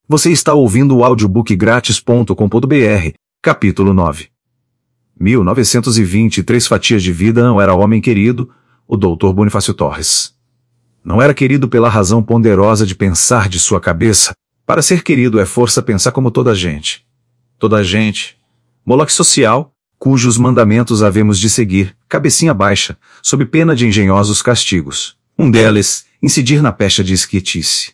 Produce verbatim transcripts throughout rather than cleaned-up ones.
Você está ouvindo o audiobook grátis ponto com ponto br, capítulo nove. mil novecentos e vinte e três fatias de vida. Não era homem querido, o doutor Bonifácio Torres. Não era querido pela razão ponderosa de pensar de sua cabeça. Para ser querido é força pensar como toda a gente. Toda a gente. Moloque social, cujos mandamentos havemos de seguir, cabecinha baixa, sob pena de engenhosos castigos. Um deles, incidir na pecha de esquitice.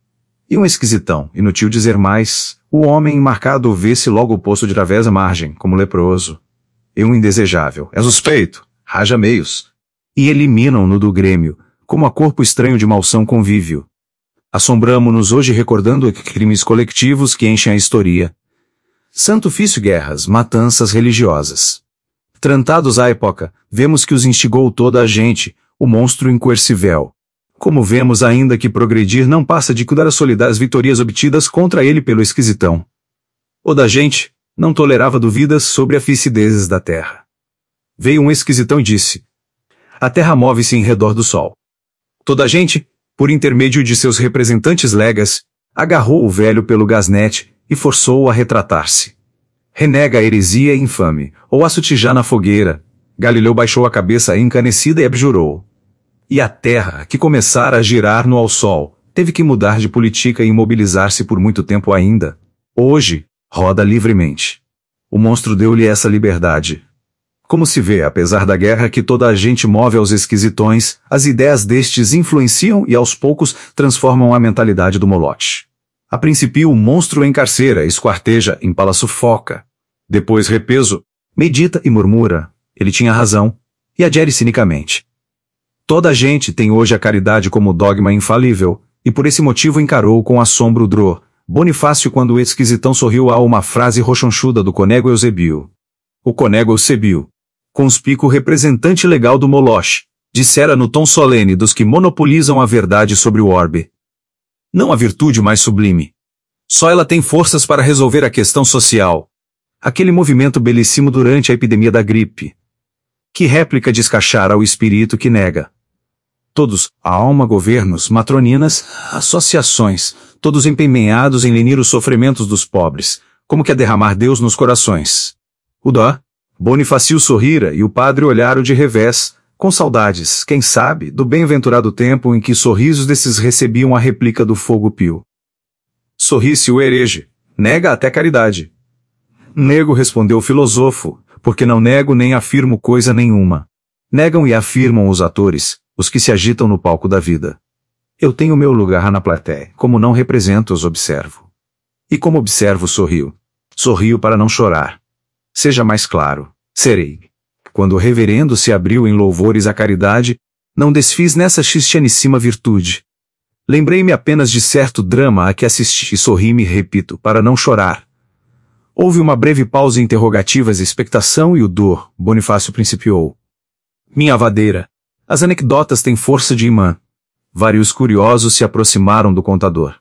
E um esquisitão, inútil dizer mais, o homem marcado vê-se logo posto de través à margem, como leproso. E um indesejável, é suspeito, raja meios. E eliminam-no do grêmio, como a corpo estranho de malsão convívio. Assombramo-nos hoje recordando crimes colectivos que enchem a história. Santo ofício guerras, matanças religiosas. Trantados à época, vemos que os instigou toda a gente, o monstro incoercível. Como vemos ainda que progredir não passa de cuidar a solidar as vitorias obtidas contra ele pelo esquisitão. O da gente não tolerava dúvidas sobre a ficidezes da terra. Veio um esquisitão e disse: a terra move-se em redor do sol. Toda a gente, por intermédio de seus representantes legas, agarrou o velho pelo gasnete e forçou-o a retratar-se. Renega a heresia infame, ou a sutijar na fogueira. Galileu baixou a cabeça encanecida e abjurou. E a terra, que começara a girar no ao sol, teve que mudar de política e imobilizar-se por muito tempo ainda. Hoje, roda livremente. O monstro deu-lhe essa liberdade. Como se vê, apesar da guerra que toda a gente move aos esquisitões, as ideias destes influenciam e aos poucos transformam a mentalidade do molote. A princípio o monstro encarcera, esquarteja, empala, sufoca. Depois repeso, medita e murmura. Ele tinha razão, e adere cinicamente. Toda a gente tem hoje a caridade como dogma infalível, e por esse motivo encarou com assombro Dror Bonifácio quando o esquisitão sorriu a uma frase rochonchuda do Conego Eusebio. O Conego Eusebio, conspícuo representante legal do Moloch, dissera no tom solene dos que monopolizam a verdade sobre o orbe. Não há virtude mais sublime. Só ela tem forças para resolver a questão social. Aquele movimento belíssimo durante a epidemia da gripe. Que réplica descachara o espírito que nega. Todos, a alma, governos, matroninas, associações, todos empenhados em lenir os sofrimentos dos pobres, como que a derramar Deus nos corações. O dó, Bonifácio sorrira e o padre olhara de revés, com saudades, quem sabe, do bem-aventurado tempo em que sorrisos desses recebiam a réplica do fogo pio. Sorri-se o herege, nega até caridade. Nego, respondeu o filósofo, porque não nego nem afirmo coisa nenhuma. Negam e afirmam os atores, os que se agitam no palco da vida. Eu tenho meu lugar na plateia, como não represento os observo. E como observo sorrio. Sorrio para não chorar. Seja mais claro, serei. Quando o reverendo se abriu em louvores à caridade, não desfiz nessa cristianíssima virtude. Lembrei-me apenas de certo drama a que assisti e sorri-me, repito, para não chorar. Houve uma breve pausa interrogativas e expectação e o Dor Bonifácio principiou. Minha avadeira. As anedotas têm força de imã. Vários curiosos se aproximaram do contador.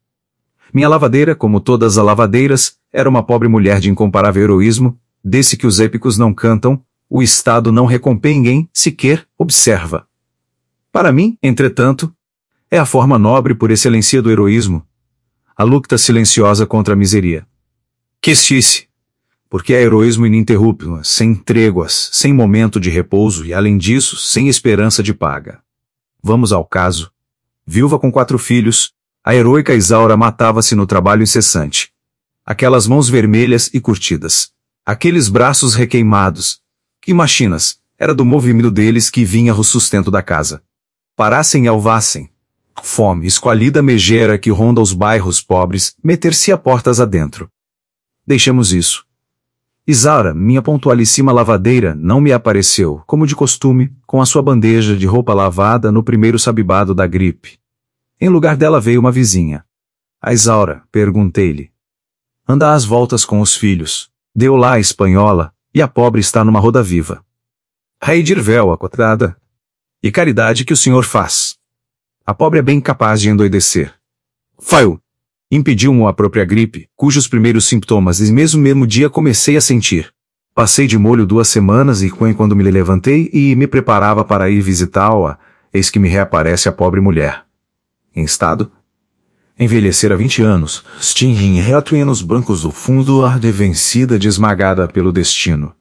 Minha lavadeira, como todas as lavadeiras, era uma pobre mulher de incomparável heroísmo, desse que os épicos não cantam, o Estado não recompensa ninguém, sequer observa. Para mim, entretanto, é a forma nobre por excelência do heroísmo. A luta silenciosa contra a miseria. Questice. Porque é heroísmo ininterrupto, sem tréguas, sem momento de repouso e, além disso, sem esperança de paga. Vamos ao caso. Viúva com quatro filhos, a heroica Isaura matava-se no trabalho incessante. Aquelas mãos vermelhas e curtidas. Aqueles braços requeimados. Que machinas, era do movimento deles que vinha o sustento da casa. Parassem e alvassem. Fome, esqualida megera que ronda os bairros pobres, meter-se a portas adentro. Deixemos isso. Isaura, minha pontualíssima lavadeira, não me apareceu, como de costume, com a sua bandeja de roupa lavada no primeiro sabibado da gripe. Em lugar dela veio uma vizinha. A Isaura, perguntei-lhe. Anda às voltas com os filhos. Deu lá a espanhola, e a pobre está numa roda viva. Rei de Irvel, acotada. E caridade que o senhor faz. A pobre é bem capaz de endoidecer. Fai-o. Impediu-mo a própria gripe, cujos primeiros sintomas e mesmo mesmo dia comecei a sentir. Passei de molho duas semanas e quando me levantei e me preparava para ir visitá-la, eis que me reaparece a pobre mulher. Em estado? Envelhecera vinte anos, Sting reto ia nos bancos do fundo arde vencida de esmagada pelo destino.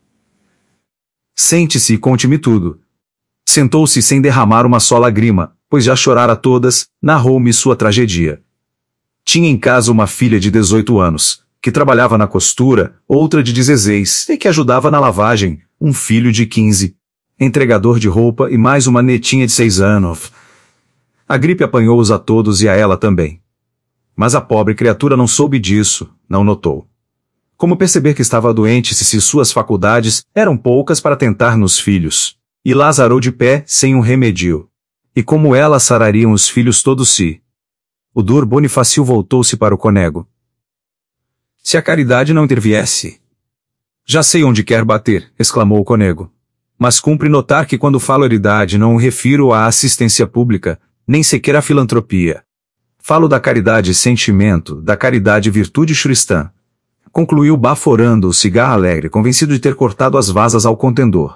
Sente-se e conte-me tudo. Sentou-se sem derramar uma só lágrima, pois já chorara todas, narrou-me sua tragedia. Tinha em casa uma filha de dezoito anos, que trabalhava na costura, outra de dezesseis, e que ajudava na lavagem, um filho de quinze, entregador de roupa e mais uma netinha de seis anos. A gripe apanhou-os a todos e a ela também. Mas a pobre criatura não soube disso, não notou. Como perceber que estava doente se suas faculdades eram poucas para tentar nos filhos? E Lázaro de pé, sem um remédio. E como ela sarariam os filhos todos se? O Dor Bonifácio voltou-se para o Cônego. Se a caridade não interviesse. Já sei onde quer bater, exclamou o Cônego. Mas cumpre notar que quando falo caridade não refiro à assistência pública, nem sequer à filantropia. Falo da caridade sentimento, da caridade virtude cristã. Concluiu baforando o cigarro alegre, convencido de ter cortado as vasas ao contendor.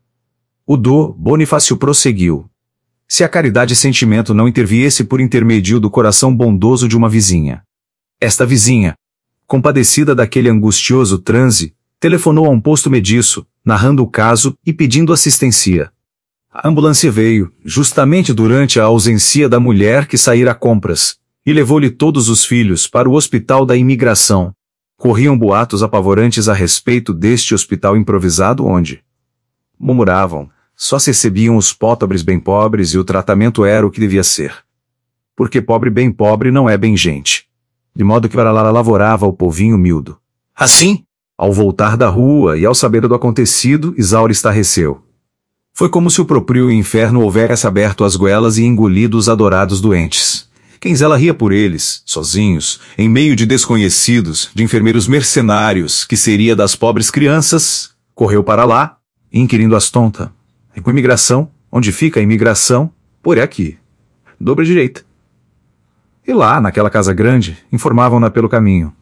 O Dor Bonifácio prosseguiu. Se a caridade sentimento não interviesse por intermédio do coração bondoso de uma vizinha. Esta vizinha, compadecida daquele angustioso transe, telefonou a um posto mediço, narrando o caso e pedindo assistência. A ambulância veio, justamente durante a ausência da mulher que saíra a compras, e levou-lhe todos os filhos para o hospital da imigração. Corriam boatos apavorantes a respeito deste hospital improvisado onde murmuravam, só se recebiam os pobres bem pobres e o tratamento era o que devia ser. Porque pobre bem pobre não é bem gente. De modo que para lá lavorava o povinho miúdo. Assim, ao voltar da rua e ao saber do acontecido, Isaura estarreceu. Foi como se o próprio inferno houvesse aberto as goelas e engolido os adorados doentes. Quem ela ria por eles, sozinhos, em meio de desconhecidos, de enfermeiros mercenários, que seria das pobres crianças, correu para lá, inquirindo as tonta. E com imigração, onde fica a imigração, por aqui. Dobra direita. E lá, naquela casa grande, informavam-na pelo caminho.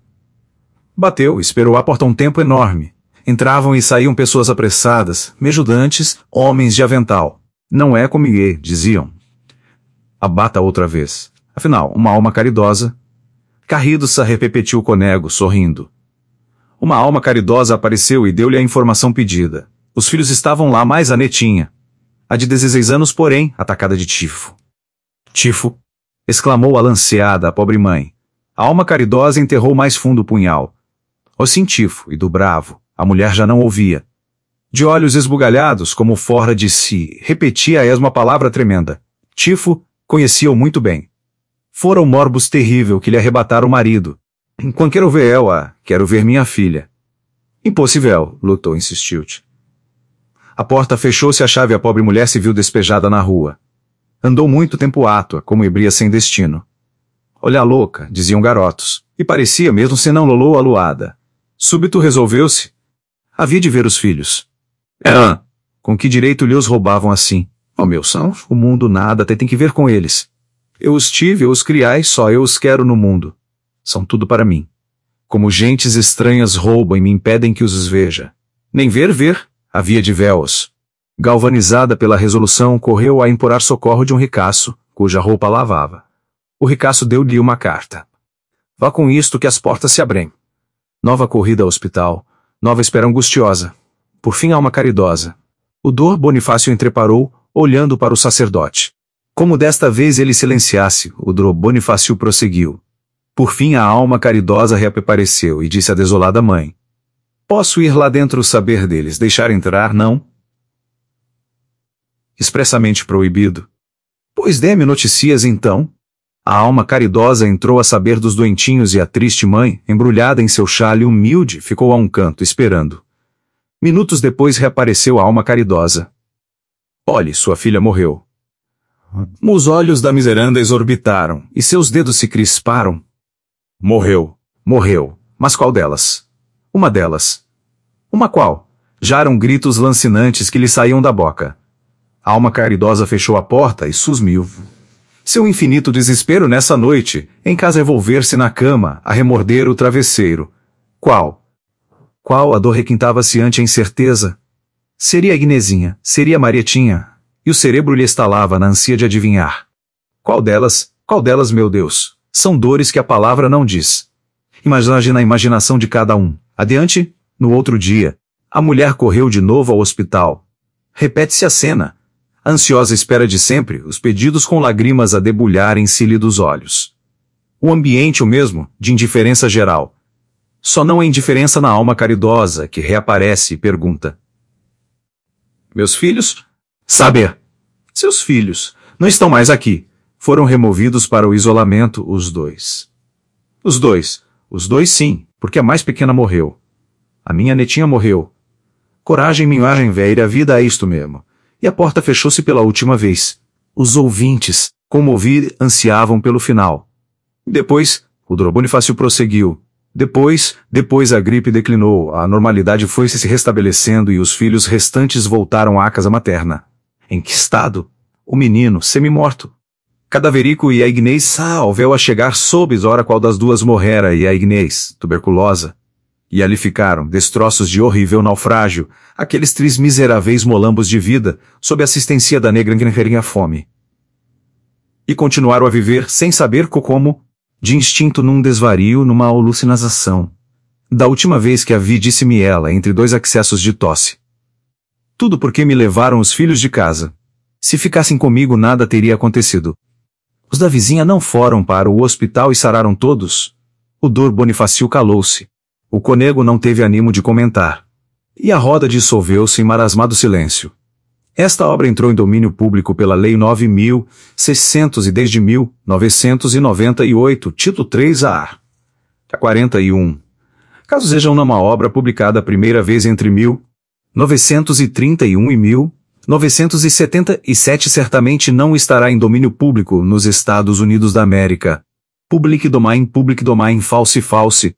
Bateu, esperou à porta um tempo enorme. Entravam e saíam pessoas apressadas, mejudantes, homens de avental. Não é comigo, diziam. Abata outra vez. Afinal, uma alma caridosa. Carrido-se repetiu o Cônego, sorrindo. Uma alma caridosa apareceu e deu-lhe a informação pedida. Os filhos estavam lá, mais a netinha. A de dezesseis anos, porém, atacada de tifo. Tifo? Exclamou alanceada a pobre mãe. A alma caridosa enterrou mais fundo o punhal. O sim tifo, e do bravo, a mulher já não ouvia. De olhos esbugalhados, como fora de si, repetia a esma palavra tremenda. Tifo, conhecia-o muito bem. Fora o morbus terrível que lhe arrebatara o marido. Quando quero ver ela, quero ver minha filha. Impossível, lutou, insistiu-te. A porta fechou-se e a chave a pobre mulher se viu despejada na rua. Andou muito tempo átua, como ebria sem destino. Olha a louca, diziam garotos, e parecia mesmo senão lolô aluada. Súbito resolveu-se. Havia de ver os filhos. Ah, com que direito lhe os roubavam assim? Ó, meu são, o mundo nada até tem que ver com eles. Eu os tive, eu os criai, só eu os quero no mundo. São tudo para mim. Como gentes estranhas roubam e me impedem que os veja. Nem ver, ver, havia de véus. Galvanizada pela resolução, correu a implorar socorro de um ricaço, cuja roupa lavava. O ricaço deu-lhe uma carta. Vá com isto que as portas se abrem. Nova corrida ao hospital, nova espera angustiosa. Por fim, alma caridosa. O Dor Bonifácio entreparou, olhando para o sacerdote. Como desta vez ele silenciasse, o Dor Bonifácio prosseguiu. Por fim a alma caridosa reapareceu e disse à desolada mãe. Posso ir lá dentro saber deles, deixar entrar, não? Expressamente proibido. Pois dê-me noticias então. A alma caridosa entrou a saber dos doentinhos e a triste mãe, embrulhada em seu chale humilde, ficou a um canto esperando. Minutos depois reapareceu a alma caridosa. Olhe, sua filha morreu. Os olhos da miseranda exorbitaram, e seus dedos se crisparam. Morreu, morreu, mas qual delas? Uma delas. Uma qual? Já eram gritos lancinantes que lhe saíam da boca. A alma caridosa fechou a porta e susmiu. Seu infinito desespero nessa noite, em casa revolver-se na cama, a remorder o travesseiro. Qual? Qual a dor requintava-se ante a incerteza? Seria a Ignezinha, seria a Marietinha, e o cérebro lhe estalava na ânsia de adivinhar. Qual delas, Qual delas, meu Deus? São dores que a palavra não diz. Imagine na imaginação de cada um. Adiante, no outro dia, a mulher correu de novo ao hospital. Repete-se a cena. A ansiosa espera de sempre, os pedidos com lágrimas a debulharem-se-lhe dos olhos. O ambiente o mesmo, de indiferença geral. Só não é indiferença na alma caridosa, que reaparece e pergunta: meus filhos? Saber. Seus filhos não estão mais aqui. Foram removidos para o isolamento, os dois. Os dois. Os dois sim, porque a mais pequena morreu. A minha netinha morreu. Coragem, minhagem velha, a vida é isto mesmo. E a porta fechou-se pela última vez. Os ouvintes, como ouvir, ansiavam pelo final. Depois, o doutor Bonifácio prosseguiu. Depois, depois a gripe declinou, a normalidade foi se restabelecendo e os filhos restantes voltaram à casa materna. Em que estado? O menino, semi-morto. Cadaverico e a Ignez salveu a chegar soubes ora qual das duas morrera e a Ignez, tuberculosa. E ali ficaram, destroços de horrível naufrágio, aqueles três miseráveis molambos de vida, sob assistência da negra que a fome. E continuaram a viver sem saber como, de instinto num desvario, numa alucinação. Da última vez que a vi, disse-me ela, entre dois acessos de tosse. Tudo porque me levaram os filhos de casa. Se ficassem comigo nada teria acontecido. Os da vizinha não foram para o hospital e sararam todos? O doutor Bonifácio calou-se. O conego não teve ânimo de comentar. E a roda dissolveu-se em marasmado silêncio. Esta obra entrou em domínio público pela Lei nove mil seiscentos e dez de mil novecentos e noventa e oito, título três A. quarenta e um. Caso seja uma obra publicada a primeira vez entre mil novecentos e trinta e um e mil novecentos e setenta e sete, certamente não estará em domínio público nos Estados Unidos da América. Public domain, public domain, false, false,